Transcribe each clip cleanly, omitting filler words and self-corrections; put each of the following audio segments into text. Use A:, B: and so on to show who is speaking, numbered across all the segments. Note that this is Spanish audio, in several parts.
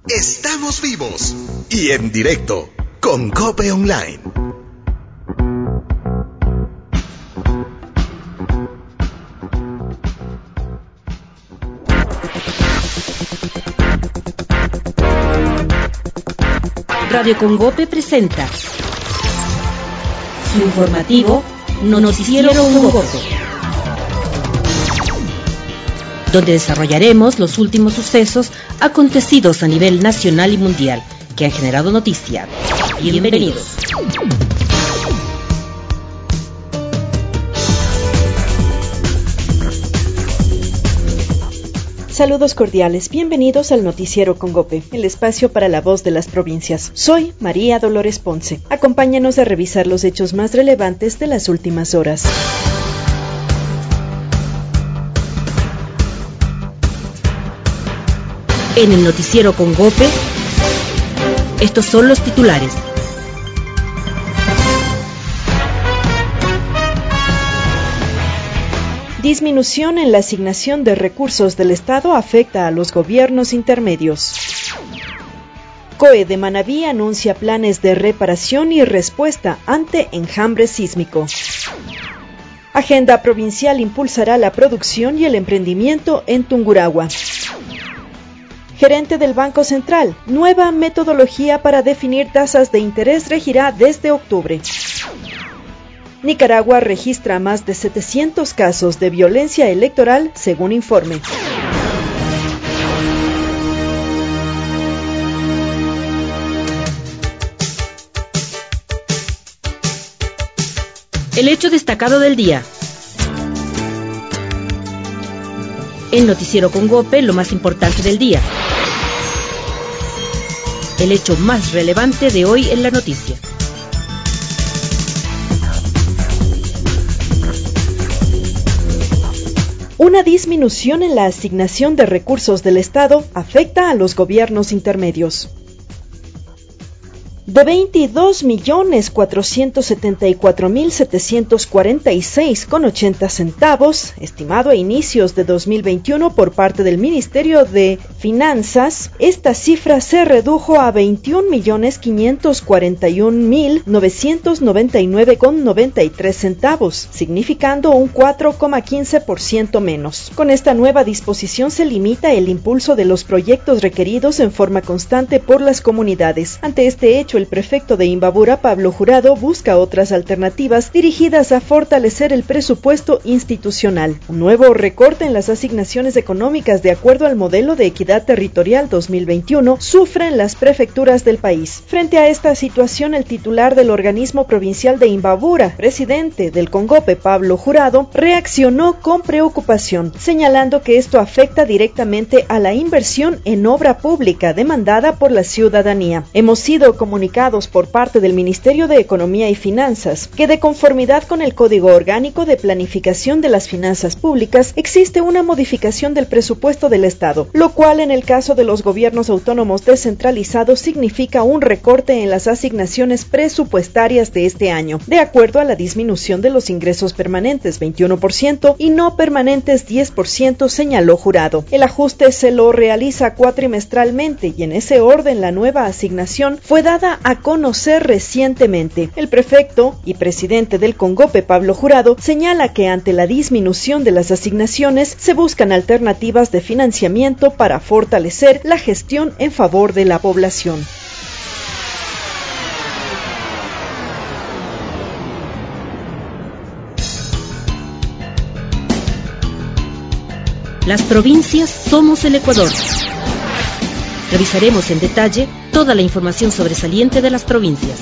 A: Estamos vivos y en directo con Cope Online.
B: Radio Congope presenta su informativo Noticiero Congope, donde desarrollaremos los últimos sucesos acontecidos a nivel nacional y mundial que han generado noticia. Bienvenidos.
C: Saludos cordiales, bienvenidos al Noticiero Congope, el espacio para la voz de las provincias. Soy María Dolores Ponce. Acompáñanos a revisar los hechos más relevantes de las últimas horas.
B: En el Noticiero Congope, estos son los titulares.
C: Disminución en la asignación de recursos del Estado afecta a los gobiernos intermedios. COE de Manabí anuncia planes de reparación y respuesta ante enjambre sísmico. Agenda provincial impulsará la producción y el emprendimiento en Tungurahua. Gerente del Banco Central, nueva metodología para definir tasas de interés regirá desde octubre. Nicaragua registra más de 700 casos de violencia electoral, según informe.
B: El hecho destacado del día. En Noticiero Congope, lo más importante del día. El hecho más relevante de hoy en la noticia.
C: Una disminución en la asignación de recursos del Estado afecta a los gobiernos intermedios. De 22.474.746,80 centavos, estimado a inicios de 2021 por parte del Ministerio de Finanzas, esta cifra se redujo a 21.541.999,93 centavos, significando un 4,15% menos. Con esta nueva disposición se limita el impulso de los proyectos requeridos en forma constante por las comunidades. Ante este hecho, el prefecto de Imbabura, Pablo Jurado, busca otras alternativas dirigidas a fortalecer el presupuesto institucional. Un nuevo recorte en las asignaciones económicas de acuerdo al modelo de equidad territorial 2021 sufren las prefecturas del país. Frente a esta situación, el titular del organismo provincial de Imbabura, presidente del Congope, Pablo Jurado, reaccionó con preocupación, señalando que esto afecta directamente a la inversión en obra pública demandada por la ciudadanía. Hemos sido comunicados por parte del Ministerio de Economía y Finanzas que, de conformidad con el Código Orgánico de Planificación de las Finanzas Públicas, existe una modificación del presupuesto del Estado, lo cual en el caso de los gobiernos autónomos descentralizados significa un recorte en las asignaciones presupuestarias de este año, de acuerdo a la disminución de los ingresos permanentes 21% y no permanentes 10%, señaló Jurado. El ajuste se lo realiza cuatrimestralmente y en ese orden la nueva asignación fue dada a conocer recientemente. El prefecto y presidente del Congope, Pablo Jurado, señala que ante la disminución de las asignaciones se buscan alternativas de financiamiento para fortalecer la gestión en favor de la población.
B: Las provincias somos el Ecuador. Revisaremos en detalle toda la información sobresaliente de las provincias.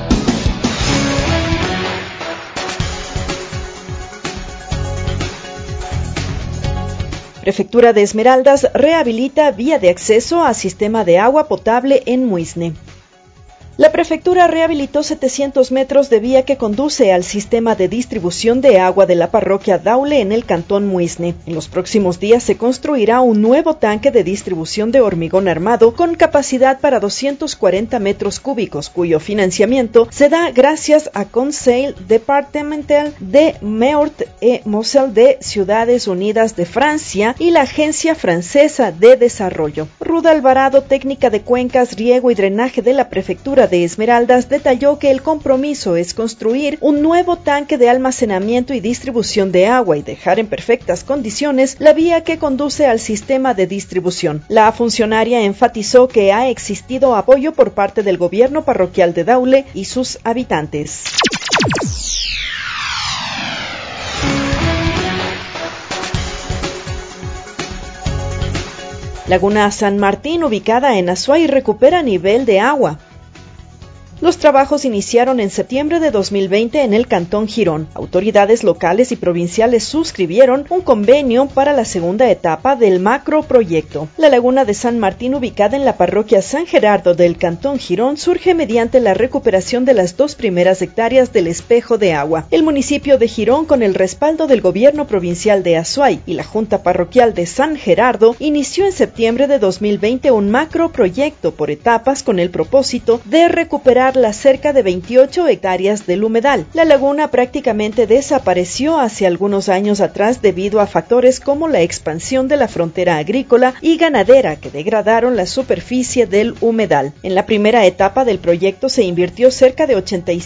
C: Prefectura de Esmeraldas rehabilita vía de acceso a sistema de agua potable en Muisne. La prefectura rehabilitó 700 metros de vía que conduce al sistema de distribución de agua de la parroquia Daule en el cantón Muisne. En los próximos días se construirá un nuevo tanque de distribución de hormigón armado con capacidad para 240 metros cúbicos, cuyo financiamiento se da gracias a Conseil Départemental de Meurthe et Moselle de Ciudades Unidas de Francia y la Agencia Francesa de Desarrollo. Ruda Alvarado, técnica de cuencas, riego y drenaje de la prefectura de Esmeraldas, detalló que el compromiso es construir un nuevo tanque de almacenamiento y distribución de agua y dejar en perfectas condiciones la vía que conduce al sistema de distribución. La funcionaria enfatizó que ha existido apoyo por parte del gobierno parroquial de Daule y sus habitantes. Laguna San Martín, ubicada en Azuay, recupera nivel de agua. Los trabajos iniciaron en septiembre de 2020 en el Cantón Girón. Autoridades locales y provinciales suscribieron un convenio para la segunda etapa del macroproyecto. La laguna de San Martín, ubicada en la parroquia San Gerardo del Cantón Girón, surge mediante la recuperación de las 2 primeras hectáreas del espejo de agua. El municipio de Girón, con el respaldo del gobierno provincial de Azuay y la Junta Parroquial de San Gerardo, inició en septiembre de 2020 un macroproyecto por etapas con el propósito de recuperar las cerca de 28 hectáreas del humedal. La laguna prácticamente desapareció hace algunos años atrás debido a factores como la expansión de la frontera agrícola y ganadera que degradaron la superficie del humedal. En la primera etapa del proyecto se invirtió cerca de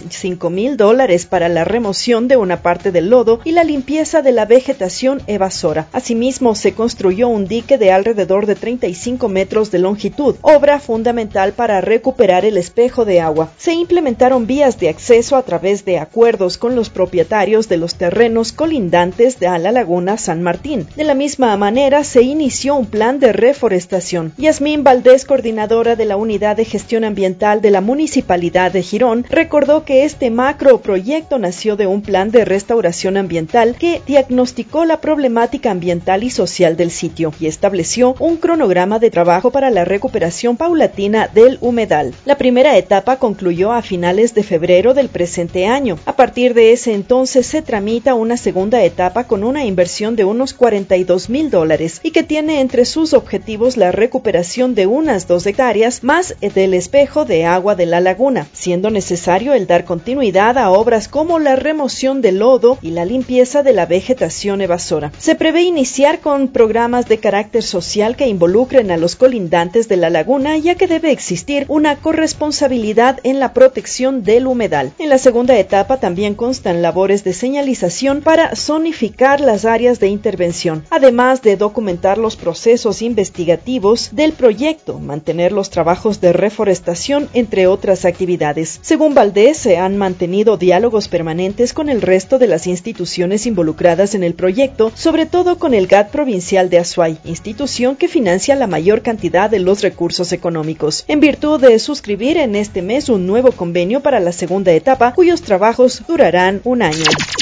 C: $85,000 para la remoción de una parte del lodo y la limpieza de la vegetación evasora. Asimismo, se construyó un dique de alrededor de 35 metros de longitud, obra fundamental para recuperar el espejo de agua. Se implementaron vías de acceso a través de acuerdos con los propietarios de los terrenos colindantes a la laguna San Martín. De la misma manera, se inició un plan de reforestación. Yasmín Valdés, coordinadora de la Unidad de Gestión Ambiental de la Municipalidad de Girón, recordó que este macroproyecto nació de un plan de restauración ambiental que diagnosticó la problemática ambiental y social del sitio y estableció un cronograma de trabajo para la recuperación paulatina del humedal. La primera etapa concluyó a finales de febrero del presente año. A partir de ese entonces se tramita una segunda etapa con una inversión de unos $42,000 y que tiene entre sus objetivos la recuperación de unas 2 hectáreas más del espejo de agua de la laguna, siendo necesario el dar continuidad a obras como la remoción del lodo y la limpieza de la vegetación evasora. Se prevé iniciar con programas de carácter social que involucren a los colindantes de la laguna, ya que debe existir una corresponsabilidad en la protección del humedal. En la segunda etapa también constan labores de señalización para zonificar las áreas de intervención, además de documentar los procesos investigativos del proyecto, mantener los trabajos de reforestación, entre otras actividades. Según Valdés, se han mantenido diálogos permanentes con el resto de las instituciones involucradas en el proyecto, sobre todo con el GAT provincial de Azuay, institución que financia la mayor cantidad de los recursos económicos, en virtud de suscribir en este mes un nuevo convenio para la segunda etapa, cuyos trabajos durarán un año.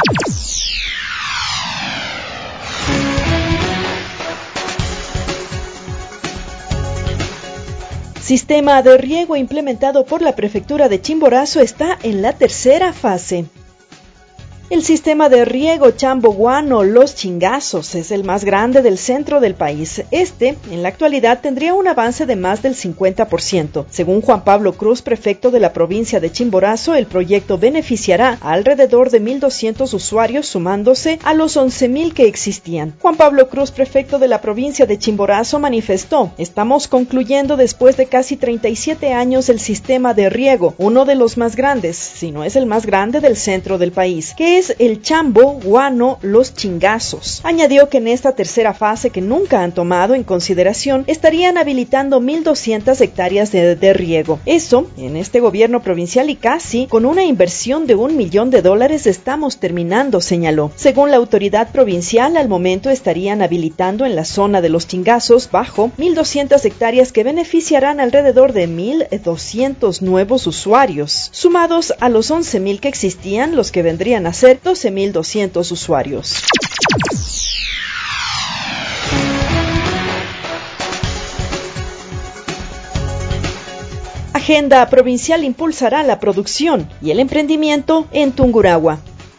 C: Sistema de riego implementado por la prefectura de Chimborazo está en la tercera fase. El sistema de riego Chambo-Guano Los Chingazos es el más grande del centro del país. En la actualidad, tendría un avance de más del 50%. Según Juan Pablo Cruz, prefecto de la provincia de Chimborazo, el proyecto beneficiará a alrededor de 1,200 usuarios, sumándose a los 11,000 que existían. Juan Pablo Cruz, prefecto de la provincia de Chimborazo, manifestó: estamos concluyendo después de casi 37 años el sistema de riego, uno de los más grandes, si no es el más grande del centro del país, que es el Chambo-Guano Los Chingazos. Añadió que en esta tercera fase, que nunca han tomado en consideración, estarían habilitando 1,200 hectáreas de riego. Eso, en este gobierno provincial, y casi con una inversión de $1 millón estamos terminando, señaló. Según la autoridad provincial, al momento estarían habilitando en la zona de Los Chingazos bajo 1,200 hectáreas que beneficiarán alrededor de 1,200 nuevos usuarios, sumados a los 11,000 que existían, los que vendrían a ser 12,200 usuarios. Agenda provincial impulsará la producción y el emprendimiento en Tungurahua.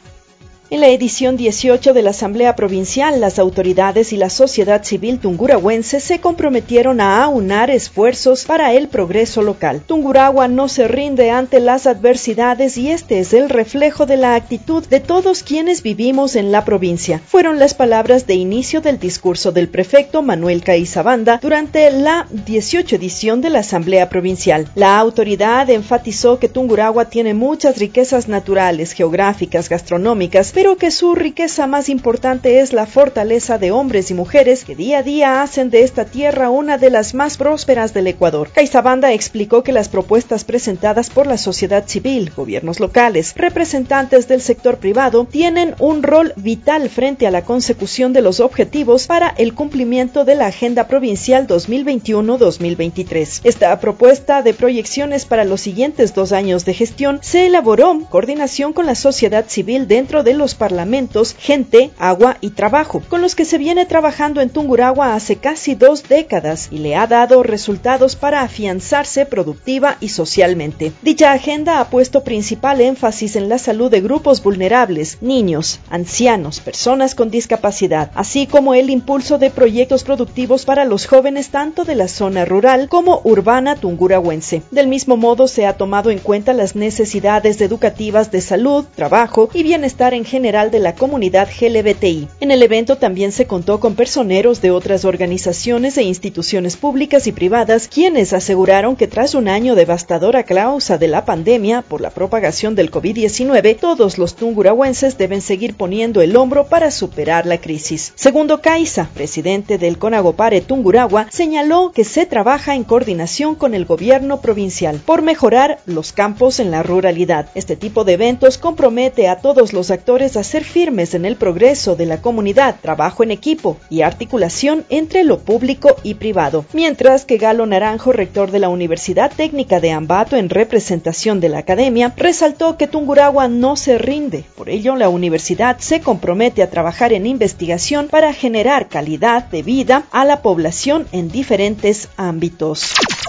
C: En la edición 18 de la Asamblea Provincial, las autoridades y la sociedad civil tungurahuense se comprometieron a aunar esfuerzos para el progreso local. Tungurahua no se rinde ante las adversidades y este es el reflejo de la actitud de todos quienes vivimos en la provincia. Fueron las palabras de inicio del discurso del prefecto Manuel Caizabanda durante la 18 edición de la Asamblea Provincial. La autoridad enfatizó que Tungurahua tiene muchas riquezas naturales, geográficas, gastronómicas, pero que su riqueza más importante es la fortaleza de hombres y mujeres que día a día hacen de esta tierra una de las más prósperas del Ecuador. Caizabanda explicó que las propuestas presentadas por la sociedad civil, gobiernos locales, representantes del sector privado, tienen un rol vital frente a la consecución de los objetivos para el cumplimiento de la Agenda Provincial 2021-2023. Esta propuesta de proyecciones para los siguientes 2 años de gestión se elaboró en coordinación con la sociedad civil dentro de los parlamentos Gente, Agua y Trabajo, con los que se viene trabajando en Tungurahua hace casi 2 décadas y le ha dado resultados para afianzarse productiva y socialmente. Dicha agenda ha puesto principal énfasis en la salud de grupos vulnerables, niños, ancianos, personas con discapacidad, así como el impulso de proyectos productivos para los jóvenes tanto de la zona rural como urbana tungurahuense. Del mismo modo, se ha tomado en cuenta las necesidades educativas de salud, trabajo y bienestar en general de la comunidad LGBTI. En el evento también se contó con personeros de otras organizaciones e instituciones públicas y privadas, quienes aseguraron que tras un año devastador a causa de la pandemia por la propagación del COVID-19, todos los tungurahuenses deben seguir poniendo el hombro para superar la crisis. Segundo Caiza, presidente del Conagopare Tungurahua, señaló que se trabaja en coordinación con el gobierno provincial por mejorar los campos en la ruralidad. Este tipo de eventos compromete a todos los actores a ser firmes en el progreso de la comunidad, trabajo en equipo y articulación entre lo público y privado. Mientras que Galo Naranjo, rector de la Universidad Técnica de Ambato en representación de la academia, resaltó que Tungurahua no se rinde. Por ello, la universidad se compromete a trabajar en investigación para generar calidad de vida a la población en diferentes ámbitos.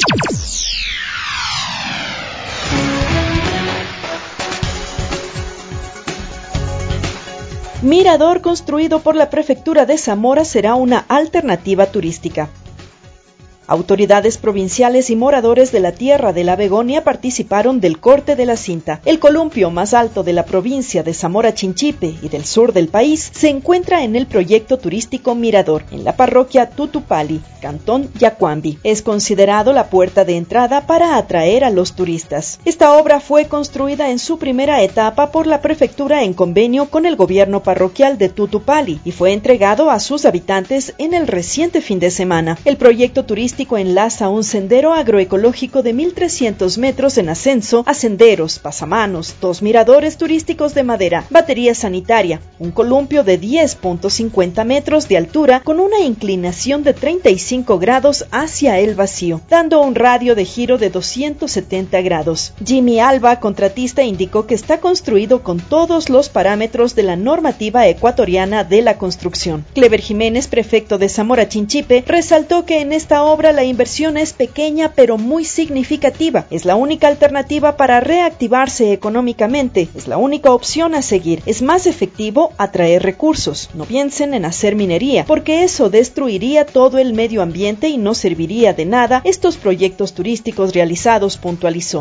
C: Mirador construido por la Prefectura de Zamora será una alternativa turística. Autoridades provinciales y moradores de la Tierra de la Begonia participaron del corte de la cinta. El columpio más alto de la provincia de Zamora Chinchipe y del sur del país se encuentra en el proyecto turístico Mirador, en la parroquia Tutupali, cantón Yacuambi. Es considerado la puerta de entrada para atraer a los turistas. Esta obra fue construida en su primera etapa por la prefectura en convenio con el gobierno parroquial de Tutupali y fue entregado a sus habitantes en el reciente fin de semana. El proyecto turístico enlaza un sendero agroecológico de 1.300 metros en ascenso a senderos, pasamanos, 2 miradores turísticos de madera, batería sanitaria, un columpio de 10.50 metros de altura con una inclinación de 35 grados hacia el vacío, dando un radio de giro de 270 grados. Jimmy Alba, contratista, indicó que está construido con todos los parámetros de la normativa ecuatoriana de la construcción. Clever Jiménez, prefecto de Zamora Chinchipe, resaltó que en esta obra la inversión es pequeña pero muy significativa. Es la única alternativa para reactivarse económicamente. Es la única opción a seguir. Es más efectivo atraer recursos. No piensen en hacer minería, porque eso destruiría todo el medio ambiente y no serviría de nada estos proyectos turísticos realizados, puntualizó.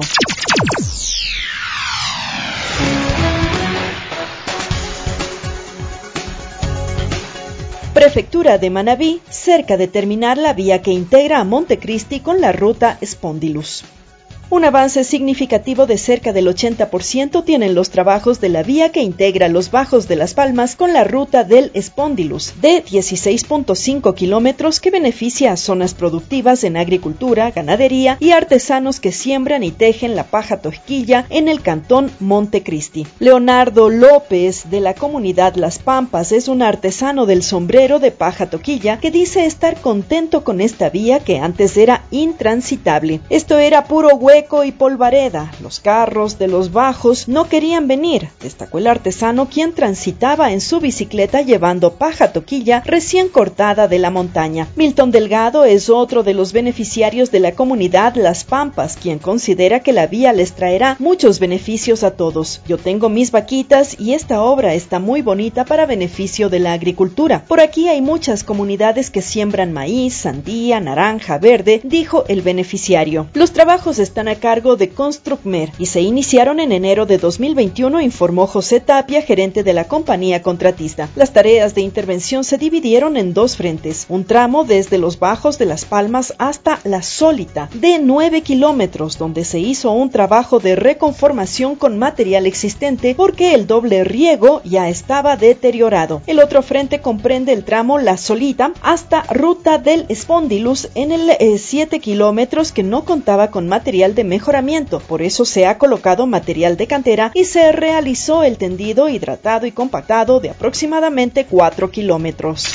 C: Prefectura de Manabí, cerca de terminar la vía que integra a Montecristi con la ruta Spondylus. Un avance significativo de cerca del 80% tienen los trabajos de la vía que integra los Bajos de Las Palmas con la ruta del Spondylus, de 16.5 kilómetros que beneficia a zonas productivas en agricultura, ganadería y artesanos que siembran y tejen la paja toquilla en el cantón Montecristi. Leonardo López, de la comunidad Las Pampas, es un artesano del sombrero de paja toquilla que dice estar contento con esta vía que antes era intransitable. Esto era puro huevo Hueco y polvareda, los carros de los bajos no querían venir, destacó el artesano, quien transitaba en su bicicleta llevando paja toquilla recién cortada de la montaña. Milton Delgado es otro de los beneficiarios de la comunidad Las Pampas, quien considera que la vía les traerá muchos beneficios a todos. Yo tengo mis vaquitas y esta obra está muy bonita para beneficio de la agricultura. Por aquí hay muchas comunidades que siembran maíz, sandía, naranja, verde, dijo el beneficiario. Los trabajos están a cargo de Construcmer y se iniciaron en enero de 2021, informó José Tapia, gerente de la compañía contratista. Las tareas de intervención se dividieron en dos frentes, un tramo desde los bajos de Las Palmas hasta La Sólita, de 9 kilómetros, donde se hizo un trabajo de reconformación con material existente porque el doble riego ya estaba deteriorado. El otro frente comprende el tramo La Solita hasta Ruta del Espondilus en el 7 kilómetros que no contaba con material de mejoramiento, por eso se ha colocado material de cantera y se realizó el tendido, hidratado y compactado de aproximadamente 4 kilómetros.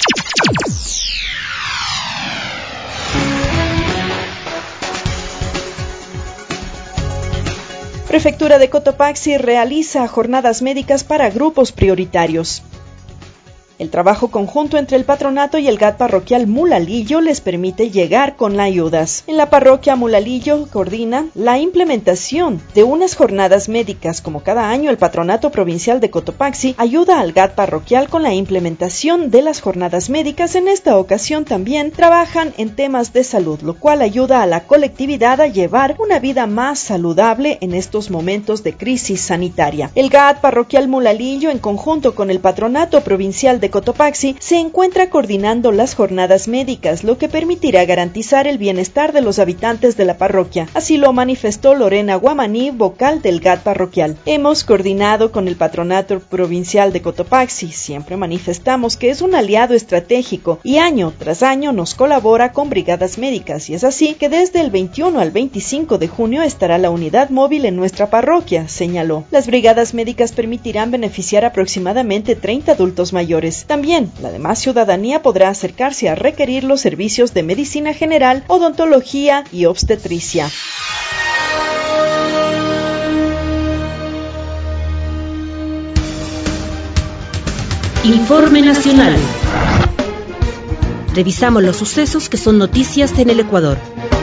C: Prefectura de Cotopaxi realiza jornadas médicas para grupos prioritarios. El trabajo conjunto entre el patronato y el GAT parroquial Mulalillo les permite llegar con ayudas. En la parroquia Mulalillo coordina la implementación de unas jornadas médicas. Como cada año, el patronato provincial de Cotopaxi ayuda al GAT parroquial con la implementación de las jornadas médicas. En esta ocasión también trabajan en temas de salud, lo cual ayuda a la colectividad a llevar una vida más saludable en estos momentos de crisis sanitaria. El GAT parroquial Mulalillo, en conjunto con el patronato provincial de Cotopaxi, se encuentra coordinando las jornadas médicas, lo que permitirá garantizar el bienestar de los habitantes de la parroquia. Así lo manifestó Lorena Guamaní, vocal del GAT parroquial. Hemos coordinado con el patronato provincial de Cotopaxi. Siempre manifestamos que es un aliado estratégico y año tras año nos colabora con brigadas médicas, y es así que desde el 21 al 25 de junio estará la unidad móvil en nuestra parroquia, señaló. Las brigadas médicas permitirán beneficiar aproximadamente 30 adultos mayores. También, la demás ciudadanía podrá acercarse a requerir los servicios de medicina general, odontología y obstetricia.
B: Informe nacional. Revisamos los sucesos que son noticias en el Ecuador.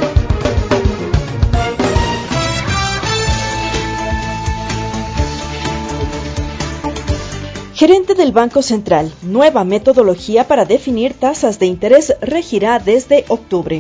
C: Gerente del Banco Central, nueva metodología para definir tasas de interés regirá desde octubre.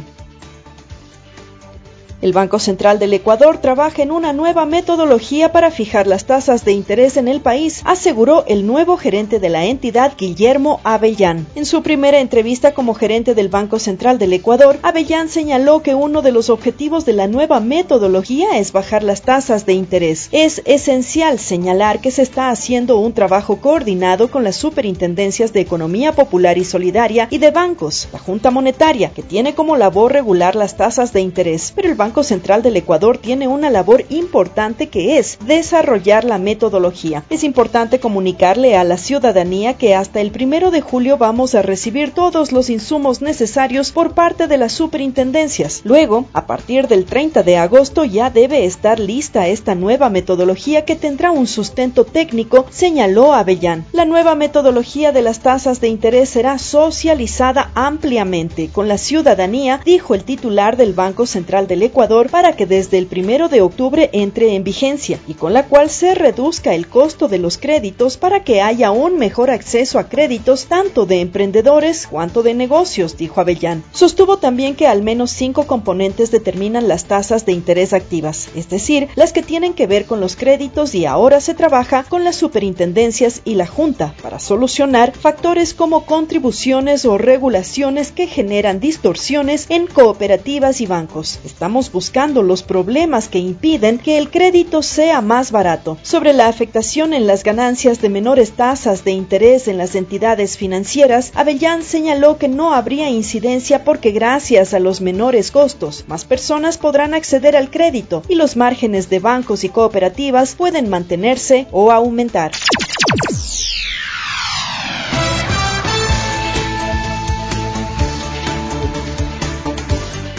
C: El Banco Central del Ecuador trabaja en una nueva metodología para fijar las tasas de interés en el país, aseguró el nuevo gerente de la entidad, Guillermo Avellán. En su primera entrevista como gerente del Banco Central del Ecuador, Avellán señaló que uno de los objetivos de la nueva metodología es bajar las tasas de interés. Es esencial señalar que se está haciendo un trabajo coordinado con las superintendencias de Economía Popular y Solidaria y de bancos, la Junta Monetaria, que tiene como labor regular las tasas de interés, pero el Banco Central del Ecuador tiene una labor importante que es desarrollar la metodología. Es importante comunicarle a la ciudadanía que hasta el 1 de julio vamos a recibir todos los insumos necesarios por parte de las superintendencias. Luego, a partir del 30 de agosto ya debe estar lista esta nueva metodología que tendrá un sustento técnico, señaló Avellán. La nueva metodología de las tasas de interés será socializada ampliamente con la ciudadanía, dijo el titular del Banco Central del Ecuador, para que desde el 1 de octubre entre en vigencia y con la cual se reduzca el costo de los créditos para que haya un mejor acceso a créditos tanto de emprendedores cuanto de negocios, dijo Avellán. Sostuvo también que al menos 5 componentes determinan las tasas de interés activas, es decir, las que tienen que ver con los créditos, y ahora se trabaja con las superintendencias y la Junta para solucionar factores como contribuciones o regulaciones que generan distorsiones en cooperativas y bancos. Estamos buscando los problemas que impiden que el crédito sea más barato. Sobre la afectación en las ganancias de menores tasas de interés en las entidades financieras, Avellán señaló que no habría incidencia porque gracias a los menores costos, más personas podrán acceder al crédito y los márgenes de bancos y cooperativas pueden mantenerse o aumentar.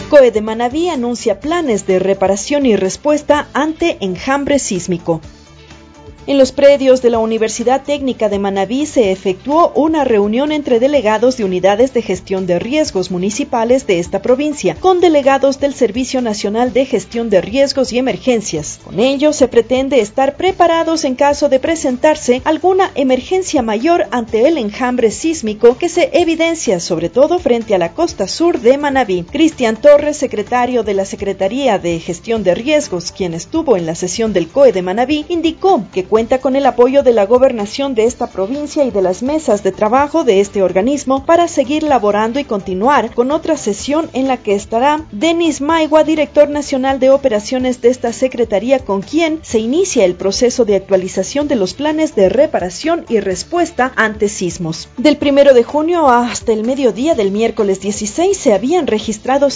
C: COE de Manabí anuncia planes de reparación y respuesta ante enjambre sísmico. En los predios de la Universidad Técnica de Manabí se efectuó una reunión entre delegados de unidades de gestión de riesgos municipales de esta provincia, con delegados del Servicio Nacional de Gestión de Riesgos y Emergencias. Con ello se pretende estar preparados en caso de presentarse alguna emergencia mayor ante el enjambre sísmico que se evidencia sobre todo frente a la costa sur de Manabí. Cristian Torres, secretario de la Secretaría de Gestión de Riesgos, quien estuvo en la sesión del COE de Manabí, indicó que cuenta con el apoyo de la gobernación de esta provincia y de las mesas de trabajo de este organismo para seguir laborando y continuar con otra sesión en la que estará Denis Maigua, director nacional de operaciones de esta secretaría, con quien se inicia el proceso de actualización de los planes de reparación y respuesta ante sismos. Del 1 de junio hasta el mediodía del miércoles 16 se habían registrado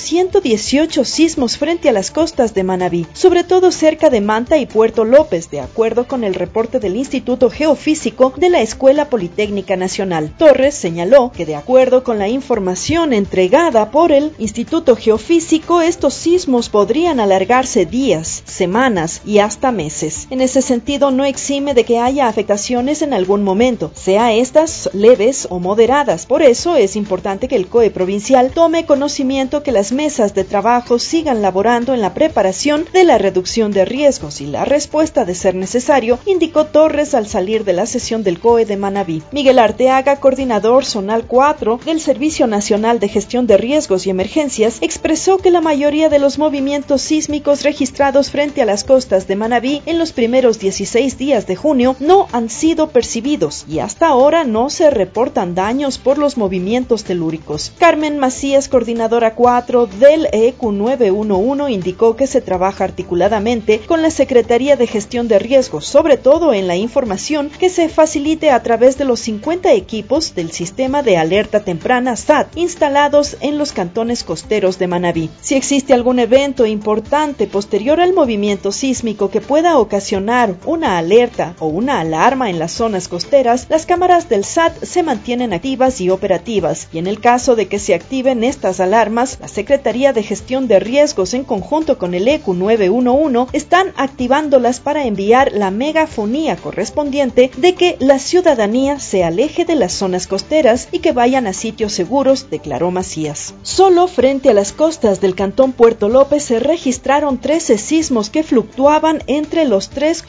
C: 118 sismos frente a las costas de Manabí, sobre todo cerca de Manta y Puerto López, de acuerdo con el reporte del Instituto Geofísico de la Escuela Politécnica Nacional. Torres señaló que de acuerdo con la información entregada por el Instituto Geofísico, estos sismos podrían alargarse días, semanas y hasta meses. En ese sentido, no exime de que haya afectaciones en algún momento, sea estas leves o moderadas. Por eso es importante que el COE provincial tome conocimiento que las mesas de trabajo sigan laborando en la preparación de la reducción de riesgos y la respuesta de ser necesario, indicó Torres al salir de la sesión del COE de Manabí. Miguel Arteaga, coordinador zonal 4 del Servicio Nacional de Gestión de Riesgos y Emergencias, expresó que la mayoría de los movimientos sísmicos registrados frente a las costas de Manabí en los primeros 16 días de junio no han sido percibidos y hasta ahora no se reportan daños por los movimientos telúricos. Carmen Macías, coordinadora 4 del ECU 911, indicó que se trabaja articuladamente con la Secretaría de Gestión de Riesgos, sobre todo en la información que se facilite a través de los 50 equipos del sistema de alerta temprana SAT instalados en los cantones costeros de Manabí. Si existe algún evento importante posterior al movimiento sísmico que pueda ocasionar una alerta o una alarma en las zonas costeras, las cámaras del SAT se mantienen activas y operativas, y en el caso de que se activen estas alarmas, la Secretaría de Gestión de Riesgos en conjunto con el ECU 911 están activándolas para enviar la megafonía correspondiente de que la ciudadanía se aleje de las zonas costeras y que vayan a sitios seguros, declaró Macías. Solo frente a las costas del cantón Puerto López se registraron 13 sismos que fluctuaban entre los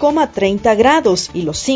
C: 3,30 grados y los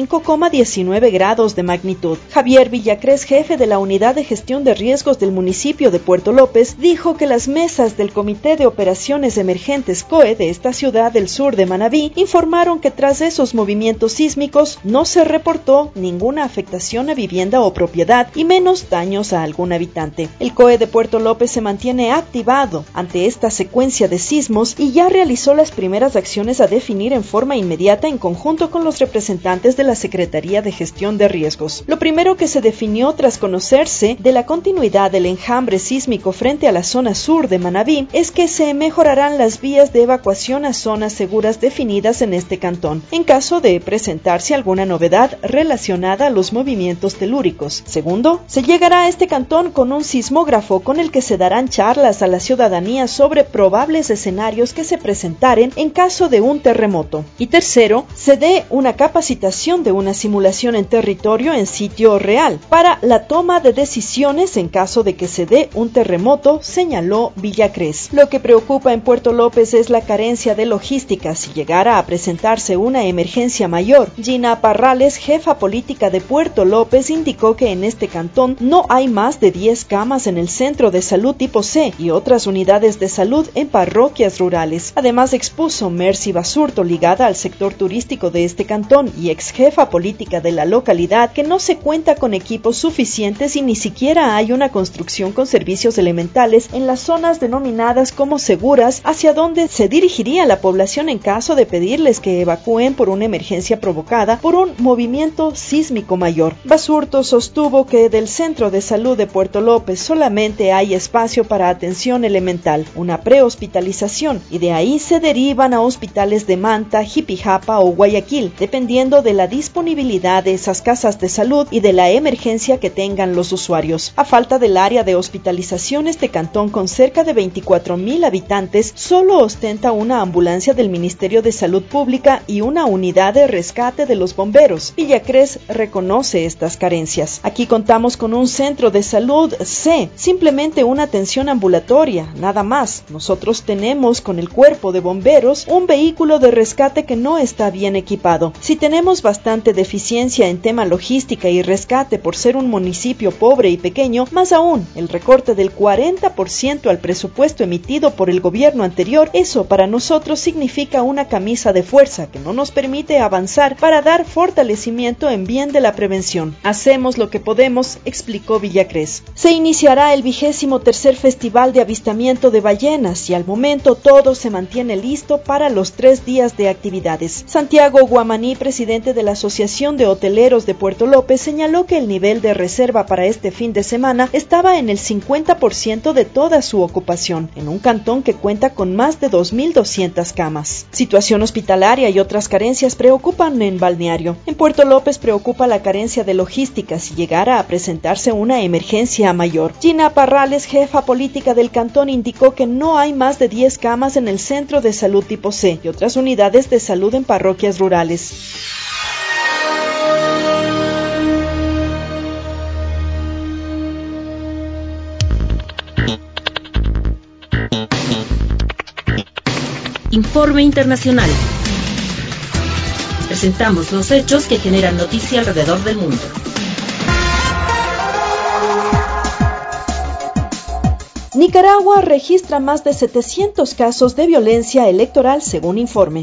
C: 5,19 grados de magnitud. Javier Villacrés, jefe de la Unidad de Gestión de Riesgos del municipio de Puerto López, dijo que las mesas del Comité de Operaciones Emergentes COE de esta ciudad del sur de Manabí informaron que tras esos movimientos sísmicos no se reportó ninguna afectación a vivienda o propiedad y menos daños a algún habitante. El COE de Puerto López se mantiene activado ante esta secuencia de sismos y ya realizó las primeras acciones a definir en forma inmediata en conjunto con los representantes de la Secretaría de Gestión de Riesgos. Lo primero que se definió tras conocerse de la continuidad del enjambre sísmico frente a la zona sur de Manabí es que se mejorarán las vías de evacuación a zonas seguras definidas en este cantón, en caso de presentarse alguna novedad relacionada a los movimientos telúricos. Segundo, se llegará a este cantón con un sismógrafo con el que se darán charlas a la ciudadanía sobre probables escenarios que se presentaren en caso de un terremoto. Y tercero, se dé una capacitación de una simulación en territorio en sitio real para la toma de decisiones en caso de que se dé un terremoto, señaló Villacrés. Lo que preocupa en Puerto López es la carencia de logística si llegara a presentarse una emergencia mayor. Gina Parrales, jefa política de Puerto López, indicó que en este cantón no hay más de 10 camas en el centro de salud tipo C y otras unidades de salud en parroquias rurales. Además, expuso Mercy Basurto, ligada al sector turístico de este cantón y ex jefa política de la localidad, que no se cuenta con equipos suficientes y ni siquiera hay una construcción con servicios elementales en las zonas denominadas como seguras, hacia donde se dirigiría la población en caso de pedirles que evacúen por una emergencia emergencia provocada por un movimiento sísmico mayor. Basurto sostuvo que del Centro de Salud de Puerto López solamente hay espacio para atención elemental, una prehospitalización, y de ahí se derivan a hospitales de Manta, Jipijapa o Guayaquil, dependiendo de la disponibilidad de esas casas de salud y de la emergencia que tengan los usuarios. A falta del área de hospitalización, este cantón con cerca de 24,000 habitantes solo ostenta una ambulancia del Ministerio de Salud Pública y una unidad de rescate de los bomberos. Villacrés reconoce estas carencias. Aquí contamos con un centro de salud C, simplemente una atención ambulatoria, nada más. Nosotros tenemos con el cuerpo de bomberos un vehículo de rescate que no está bien equipado. Si tenemos bastante deficiencia en tema logística y rescate por ser un municipio pobre y pequeño, más aún, el recorte del 40% al presupuesto emitido por el gobierno anterior, eso para nosotros significa una camisa de fuerza que no nos permite avanzar para dar fortalecimiento en bien de la prevención. Hacemos lo que podemos, explicó Villacrés. Se iniciará el 23º Festival de Avistamiento de Ballenas y al momento todo se mantiene listo para los 3 días de actividades. Santiago Guamaní, presidente de la Asociación de Hoteleros de Puerto López, señaló que el nivel de reserva para este fin de semana estaba en el 50% de toda su ocupación, en un cantón que cuenta con más de 2.200 camas. Situación hospitalaria y otras carencias preocupan en Balneario. En Puerto López preocupa la carencia de logística si llegara a presentarse una emergencia mayor. Gina Parrales, jefa política del cantón, indicó que no hay más de 10 camas en el Centro de Salud tipo C y otras unidades de salud en parroquias rurales.
B: Informe internacional. Presentamos los hechos que generan noticia alrededor del mundo.
C: Nicaragua registra más de 700 casos de violencia electoral según informe.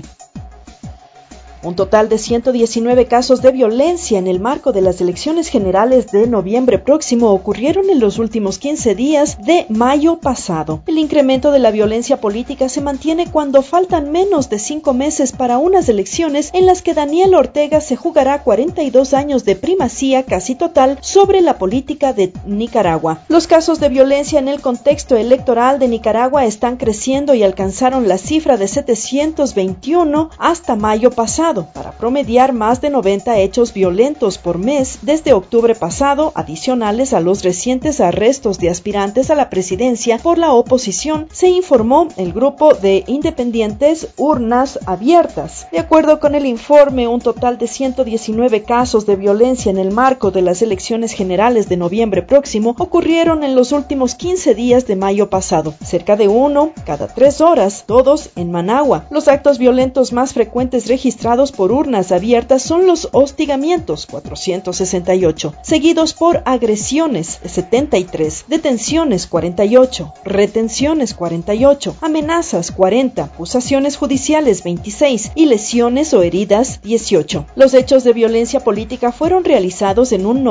C: Un total de 119 casos de violencia en el marco de las elecciones generales de noviembre próximo ocurrieron en los últimos 15 días de mayo pasado. El incremento de la violencia política se mantiene cuando faltan menos de 5 meses para unas elecciones en las que Daniel Ortega se jugará 42 años de primacía casi total sobre la política de Nicaragua. Los casos de violencia en el contexto electoral de Nicaragua están creciendo y alcanzaron la cifra de 721 hasta mayo pasado, para promediar más de 90 hechos violentos por mes desde octubre pasado, adicionales a los recientes arrestos de aspirantes a la presidencia por la oposición, se informó el grupo de independientes Urnas Abiertas. De acuerdo con el informe, un total de 119 casos de violencia en el marco de las elecciones generales de noviembre próximo ocurrieron en los últimos 15 días de mayo pasado, cerca de 1 cada 3 horas, todos en Managua. Los actos violentos más frecuentes registrados por Urnas Abiertas son los hostigamientos, 468, seguidos por agresiones, 73, detenciones, 48, retenciones, 48, amenazas, 40, acusaciones judiciales, 26 y lesiones o heridas, 18. Los hechos de violencia política fueron realizados en un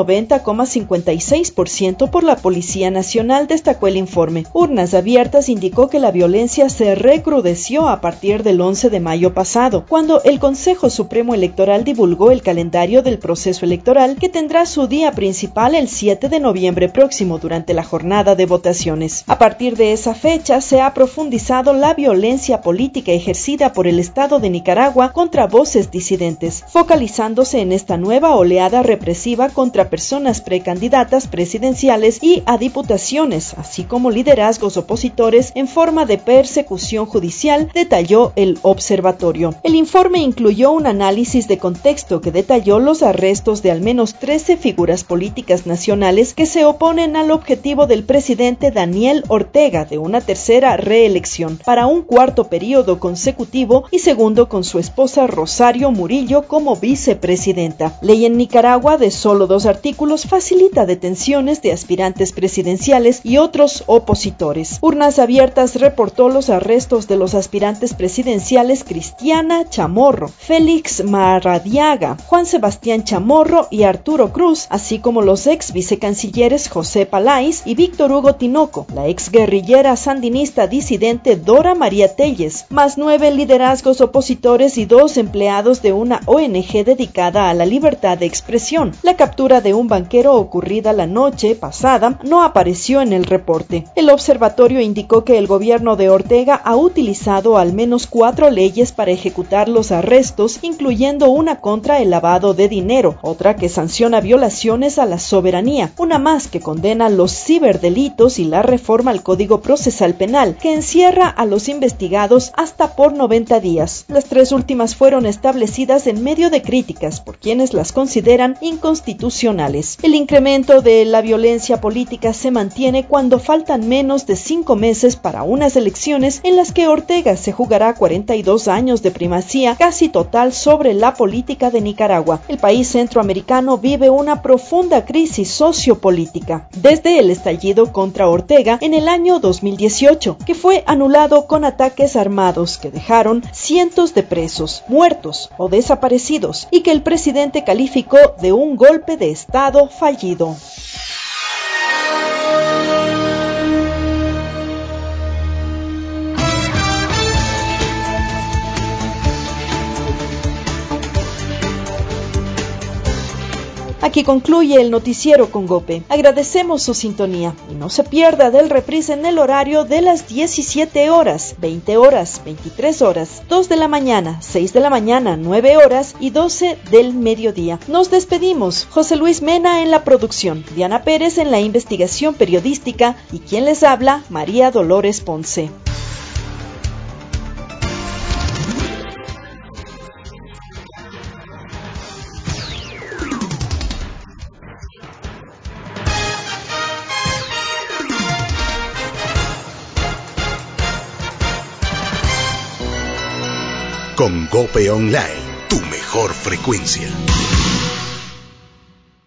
C: 90,56% por la Policía Nacional, destacó el informe. Urnas Abiertas indicó que la violencia se recrudeció a partir del 11 de mayo pasado, cuando el Consejo Supremo Electoral divulgó el calendario del proceso electoral que tendrá su día principal el 7 de noviembre próximo durante la jornada de votaciones. A partir de esa fecha se ha profundizado la violencia política ejercida por el Estado de Nicaragua contra voces disidentes, focalizándose en esta nueva oleada represiva contra personas precandidatas presidenciales y a diputaciones, así como liderazgos opositores en forma de persecución judicial, detalló el observatorio. El informe incluyó un análisis de contexto que detalló los arrestos de al menos 13 figuras políticas nacionales que se oponen al objetivo del presidente Daniel Ortega de una tercera reelección para un cuarto periodo consecutivo y segundo con su esposa Rosario Murillo como vicepresidenta. Ley en Nicaragua de solo 2 artículos facilita detenciones de aspirantes presidenciales y otros opositores. Urnas Abiertas reportó los arrestos de los aspirantes presidenciales Cristiana Chamorro, Félix Maradiaga, Juan Sebastián Chamorro y Arturo Cruz, así como los ex vicecancilleres José Palais y Víctor Hugo Tinoco, la ex guerrillera sandinista disidente Dora María Telles, más 9 liderazgos opositores y 2 empleados de una ONG dedicada a la libertad de expresión. La captura de un banquero ocurrida la noche pasada no apareció en el reporte. El observatorio indicó que el gobierno de Ortega ha utilizado al menos 4 leyes para ejecutar los arrestos, incluyendo una contra el lavado de dinero, otra que sanciona violaciones a la soberanía, una más que condena los ciberdelitos y la reforma al Código Procesal Penal, que encierra a los investigados hasta por 90 días. Las 3 últimas fueron establecidas en medio de críticas por quienes las consideran inconstitucionales. El incremento de la violencia política se mantiene cuando faltan menos de 5 meses para unas elecciones en las que Ortega se jugará 42 años de primacía casi total sobre la política de Nicaragua. El país centroamericano vive una profunda crisis sociopolítica desde el estallido contra Ortega en el año 2018, que fue anulado con ataques armados que dejaron cientos de presos, muertos o desaparecidos, y que el presidente calificó de un golpe de Estado fallido. Aquí concluye el noticiero con Gope. Agradecemos su sintonía y no se pierda del reprise en el horario de las 17 horas, 20 horas, 23 horas, 2 de la mañana, 6 de la mañana, 9 horas y 12 del mediodía. Nos despedimos. José Luis Mena en la producción, Diana Pérez en la investigación periodística y quien les habla, María Dolores Ponce.
A: Con Gope Online, tu mejor frecuencia.